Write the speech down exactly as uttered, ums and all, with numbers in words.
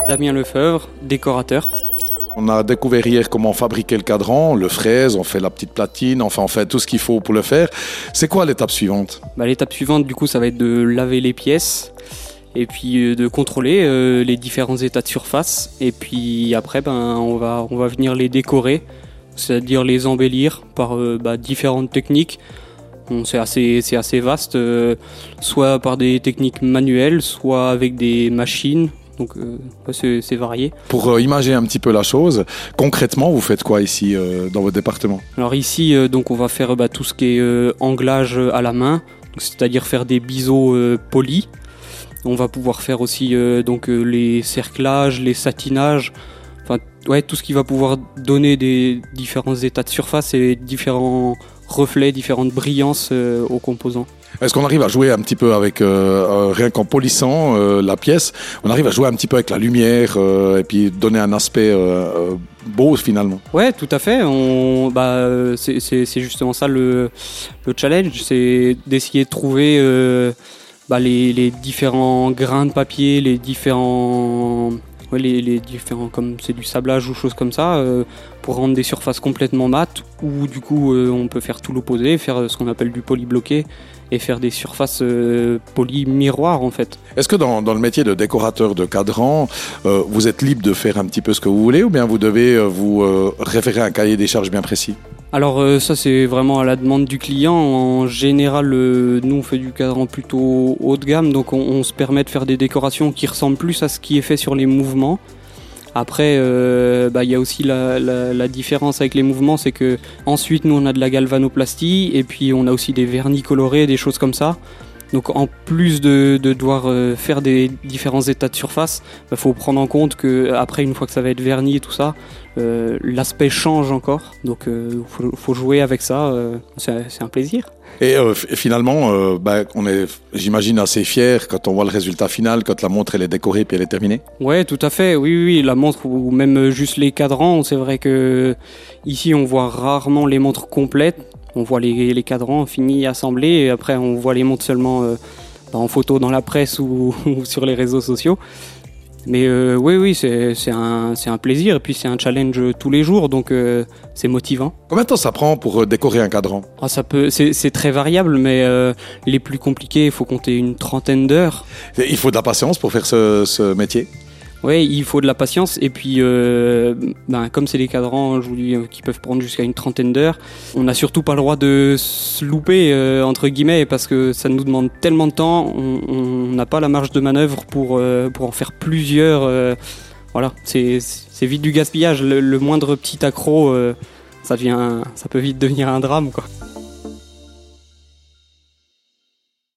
Damien Lefebvre, décorateur. On a découvert hier comment fabriquer le cadran, on le fraise, on fait la petite platine, enfin on fait tout ce qu'il faut pour le faire. C'est quoi l'étape suivante ? Bah, l'étape suivante, du coup, ça va être de laver les pièces et puis euh, de contrôler euh, les différents états de surface. Et puis après, ben, on va, on va venir les décorer, c'est-à-dire les embellir par euh, bah, différentes techniques. Bon, c'est assez, c'est assez vaste, euh, soit par des techniques manuelles, soit avec des machines. Donc euh, c'est, c'est varié. Pour euh, imager un petit peu la chose, concrètement, vous faites quoi ici euh, dans votre département ? Alors ici, euh, donc on va faire bah, tout ce qui est euh, anglage à la main, c'est-à-dire faire des biseaux euh, polis. On va pouvoir faire aussi euh, donc euh, les cerclages, les satinages, enfin ouais, tout ce qui va pouvoir donner des différents états de surface et différents reflets, différentes brillances euh, aux composants. Est-ce qu'on arrive à jouer un petit peu avec, euh, euh, rien qu'en polissant euh, la pièce, on arrive à jouer un petit peu avec la lumière euh, et puis donner un aspect euh, euh, beau finalement ? Ouais, tout à fait. On, bah, c'est, c'est, c'est justement ça le, le challenge, c'est d'essayer de trouver euh, bah, les, les différents grains de papier, les différents... Ouais, les, les différents, comme c'est du sablage ou choses comme ça, euh, pour rendre des surfaces complètement mates, ou du coup euh, on peut faire tout l'opposé, faire ce qu'on appelle du polybloqué et faire des surfaces euh, polies miroirs en fait. Est-ce que dans, dans le métier de décorateur de cadran, euh, vous êtes libre de faire un petit peu ce que vous voulez ou bien vous devez euh, vous euh, référer à un cahier des charges bien précis ? Alors euh, ça c'est vraiment à la demande du client. En général, euh, nous on fait du cadran plutôt haut de gamme, donc on, on se permet de faire des décorations qui ressemblent plus à ce qui est fait sur les mouvements. Après, euh, bah, y a aussi la, la, la différence avec les mouvements, c'est que ensuite nous on a de la galvanoplastie et puis on a aussi des vernis colorés, des choses comme ça. Donc en plus de, de devoir euh, faire des différents états de surface, il bah, faut prendre en compte qu'après, une fois que ça va être verni et tout ça, euh, l'aspect change encore. Donc il euh, faut, faut jouer avec ça, euh, c'est, c'est un plaisir. Et euh, f- finalement, euh, bah, on est, j'imagine, assez fiers quand on voit le résultat final, quand la montre elle est décorée puis elle est terminée. Ouais, tout à fait. Oui, oui, oui, la montre ou même juste les cadrans. C'est vrai que ici on voit rarement les montres complètes. On voit les, les cadrans finis, assemblés, et après on voit les montres seulement euh, en photo dans la presse ou, ou sur les réseaux sociaux. Mais euh, oui, oui, c'est, c'est, un, c'est un plaisir, et puis c'est un challenge tous les jours, donc euh, c'est motivant. Combien de temps ça prend pour euh, décorer un cadran ? Ah, ça peut, c'est, c'est très variable, mais euh, les plus compliqués, il faut compter une trentaine d'heures. Il faut de la patience pour faire ce, ce métier ? Oui, il faut de la patience et puis euh, ben, comme c'est des cadrans, je vous dis, euh, qui peuvent prendre jusqu'à une trentaine d'heures, on n'a surtout pas le droit de se louper euh, entre guillemets parce que ça nous demande tellement de temps, on n'a pas la marge de manœuvre pour euh, pour en faire plusieurs. Euh, voilà, c'est c'est vite du gaspillage. Le, le moindre petit accroc, euh, ça devient, ça peut vite devenir un drame quoi.